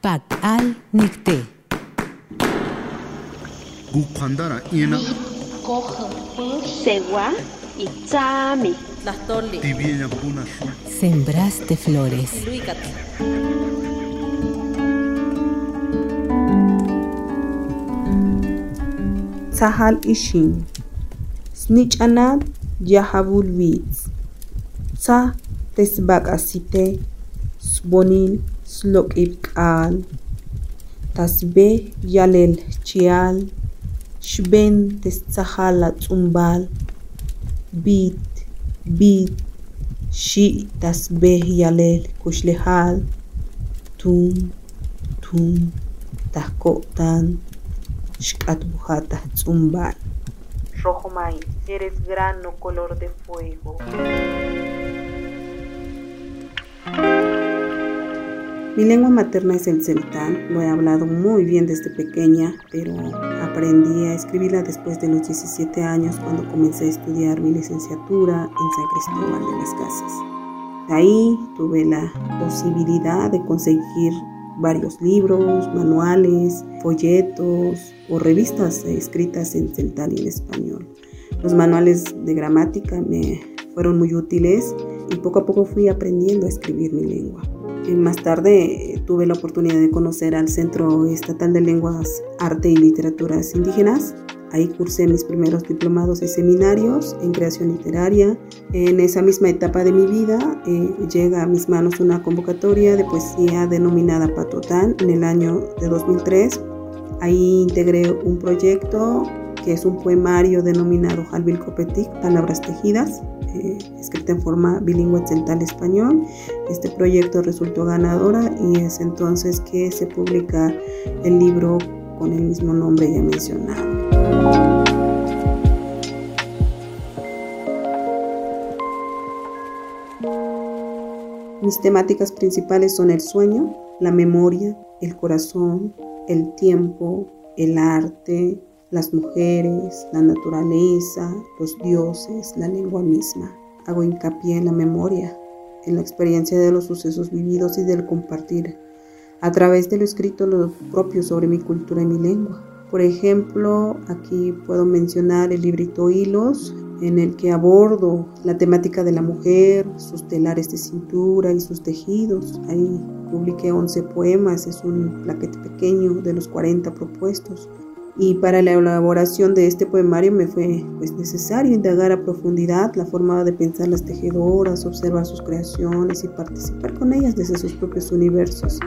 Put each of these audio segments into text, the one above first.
Pak al nikte. Gukandara ina. Coge segua y tsami. Tlastoli. Tibiella puna shu. Sembraste flores. Luicat. Sahal ishin. Snitchanad yahabul wits. Sa tesbak asite. Sbonil slok ibkal. Tasbe yalel chial. Shben testahala tsumbal. Bit shi tasbe yalel kushlehal. Tum tahkotan. Shkat bujata tsumbal. Rojo maíz, eres grano color de fuego. Mi lengua materna es el celtán, lo he hablado muy bien desde pequeña, pero aprendí a escribirla después de los 17 años cuando comencé a estudiar mi licenciatura en San Cristóbal de las Casas. De ahí tuve la posibilidad de conseguir varios libros, manuales, folletos o revistas escritas en celtal y en español. Los manuales de gramática me fueron muy útiles y poco a poco fui aprendiendo a escribir mi lengua. Más tarde tuve la oportunidad de conocer al Centro Estatal de Lenguas, Arte y Literaturas Indígenas. Ahí cursé mis primeros diplomados y seminarios en creación literaria. En esa misma etapa de mi vida llega a mis manos una convocatoria de poesía denominada Patotán en el año de 2003. Ahí integré un proyecto que es un poemario denominado Jalbil Copetic, Palabras Tejidas, escrita en forma bilingüe celtal-español. Este proyecto resultó ganadora y es entonces que se publica el libro con el mismo nombre ya mencionado. Mis temáticas principales son el sueño, la memoria, el corazón, el tiempo, el arte, las mujeres, la naturaleza, los dioses, la lengua misma. Hago hincapié en la memoria, en la experiencia de los sucesos vividos y del compartir a través de lo escrito lo propio sobre mi cultura y mi lengua. Por ejemplo, aquí puedo mencionar el librito Hilos, en el que abordo la temática de la mujer, sus telares de cintura y sus tejidos. Ahí publiqué 11 poemas, es un plaquete pequeño de los 40 propuestos. Y para la elaboración de este poemario me fue necesario indagar a profundidad la forma de pensar las tejedoras, observar sus creaciones y participar con ellas desde sus propios universos.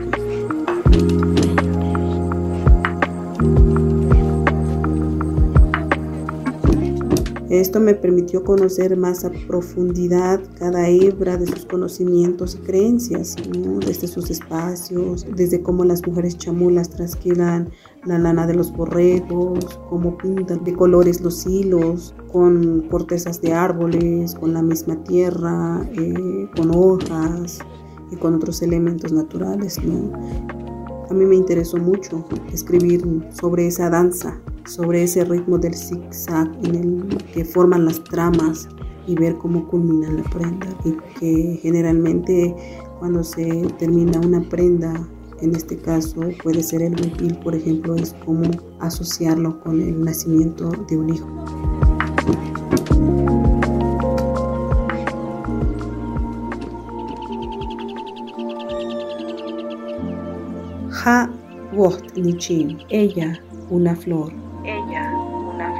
Esto me permitió conocer más a profundidad cada hebra de sus conocimientos y creencias, ¿no? Desde sus espacios, desde cómo las mujeres chamulas trasquilan la lana de los borregos, cómo pintan de colores los hilos, con cortezas de árboles, con la misma tierra, con hojas y con otros elementos naturales, ¿no? A mí me interesó mucho escribir sobre esa danza, sobre ese ritmo del zigzag en el que forman las tramas y ver cómo culmina la prenda, y que generalmente cuando se termina una prenda, en este caso puede ser el huipil, por ejemplo, es como asociarlo con el nacimiento de un hijo. Ha woht nichin, ella una flor. Ella una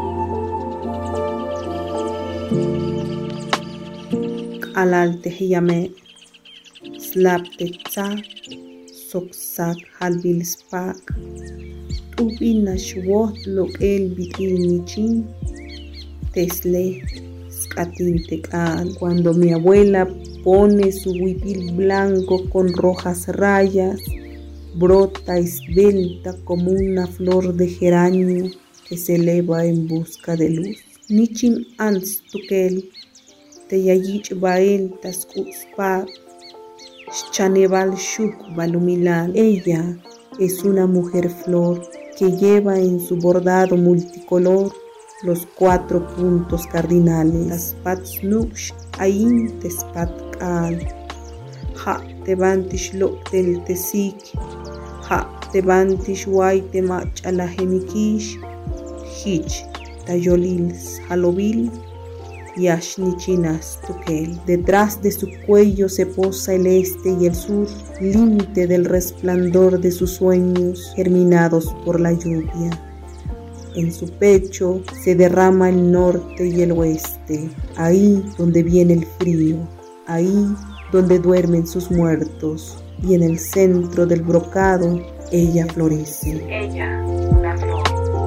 flor. Alal tehiyame slap tetza soksak halbil spak. Tubina shwoht lo el bitin nichin tesle skatin tekal. Cuando mi abuela pone su huipil blanco con rojas rayas, brota esbelta como una flor de geranio que se eleva en busca de luz. Nichin ans tukel, teyayich bael taskuspa, chaneval shuk balumilal. Ella es una mujer flor que lleva en su bordado multicolor los 4 puntos cardinales. Las patsnush ain tespatkal, ha tevantish lo del tesik. ha tebantish waite mach'alahemikish hich tayolil halovil yashnichinas tukel. Detrás de su cuello se posa el este y el sur, límite del resplandor de sus sueños germinados por la lluvia. En su pecho se derrama el norte y el oeste, ahí donde viene el frío, ahí donde duermen sus muertos, y en el centro del brocado ella florece. Ella, una flor.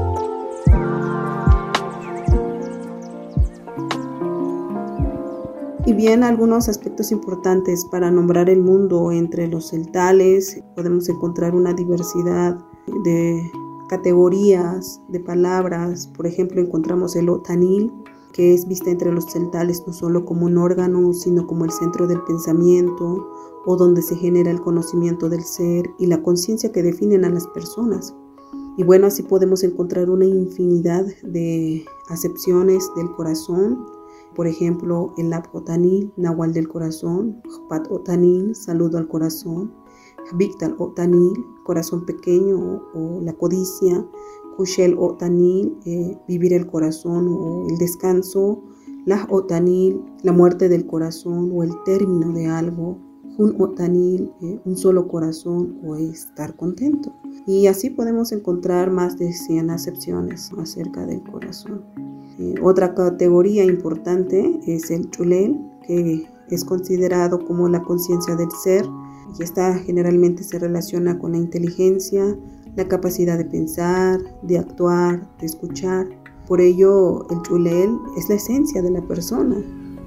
Y bien, algunos aspectos importantes para nombrar el mundo. Entre los celtales podemos encontrar una diversidad de categorías, de palabras. Por ejemplo, encontramos el otanil, que es vista entre los celtales no solo como un órgano, sino como el centro del pensamiento, o donde se genera el conocimiento del ser y la conciencia que definen a las personas. Y bueno, así podemos encontrar una infinidad de acepciones del corazón. Por ejemplo, el Otanil, Nahual del corazón, Jpat Otanil, saludo al corazón, Jbiktal Otanil, corazón pequeño o la codicia, Kushel Otanil, vivir el corazón o el descanso, Lah Otanil, la muerte del corazón o el término de algo, Jun Otanil, un solo corazón o estar contento. Y así podemos encontrar más de 100 acepciones acerca del corazón. Otra categoría importante es el Chulel, que es considerado como la conciencia del ser, y esta generalmente se relaciona con la inteligencia, la capacidad de pensar, de actuar, de escuchar. Por ello, el Chulel es la esencia de la persona.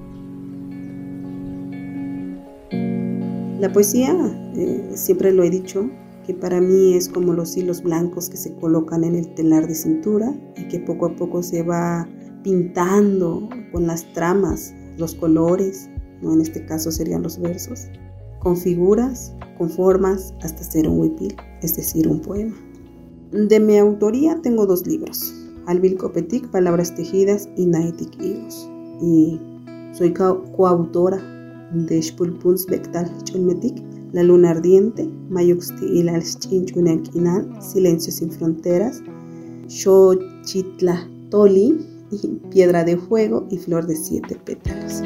La poesía, siempre lo he dicho, que para mí es como los hilos blancos que se colocan en el telar de cintura y que poco a poco se va pintando con las tramas, los colores, ¿no? En este caso serían los versos, con figuras, con formas, hasta ser un huipil, es decir, un poema. De mi autoría tengo 2 libros, Albil Copetic, Palabras Tejidas y Naitik Higos. Y soy coautora de Xpulpuns Bectal Cholmetic, La Luna Ardiente, Mayuxti Ilal Chinchunenquinal, Silencio sin Fronteras, Xochitlatoli, y Piedra de Fuego y Flor de 7 pétalos.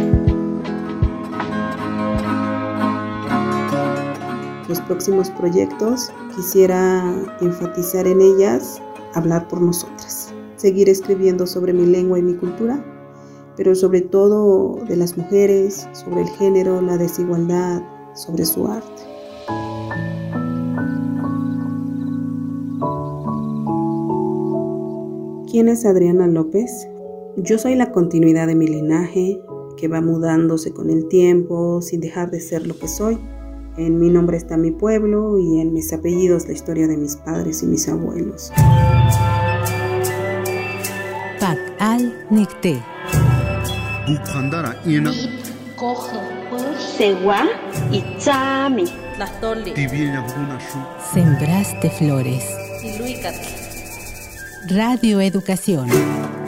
Los próximos proyectos quisiera enfatizar en ellas hablar por nosotras, seguir escribiendo sobre mi lengua y mi cultura, pero sobre todo de las mujeres, sobre el género, la desigualdad, sobre su arte. ¿Quién es Adriana López? Yo soy la continuidad de mi linaje, que va mudándose con el tiempo sin dejar de ser lo que soy. En mi nombre está mi pueblo y en mis apellidos la historia de mis padres y mis abuelos. Pak al Nicté. Bukhandara ina. Coge, Segua y Chami. Tibiella una shu. Sembraste flores. Radio Educación.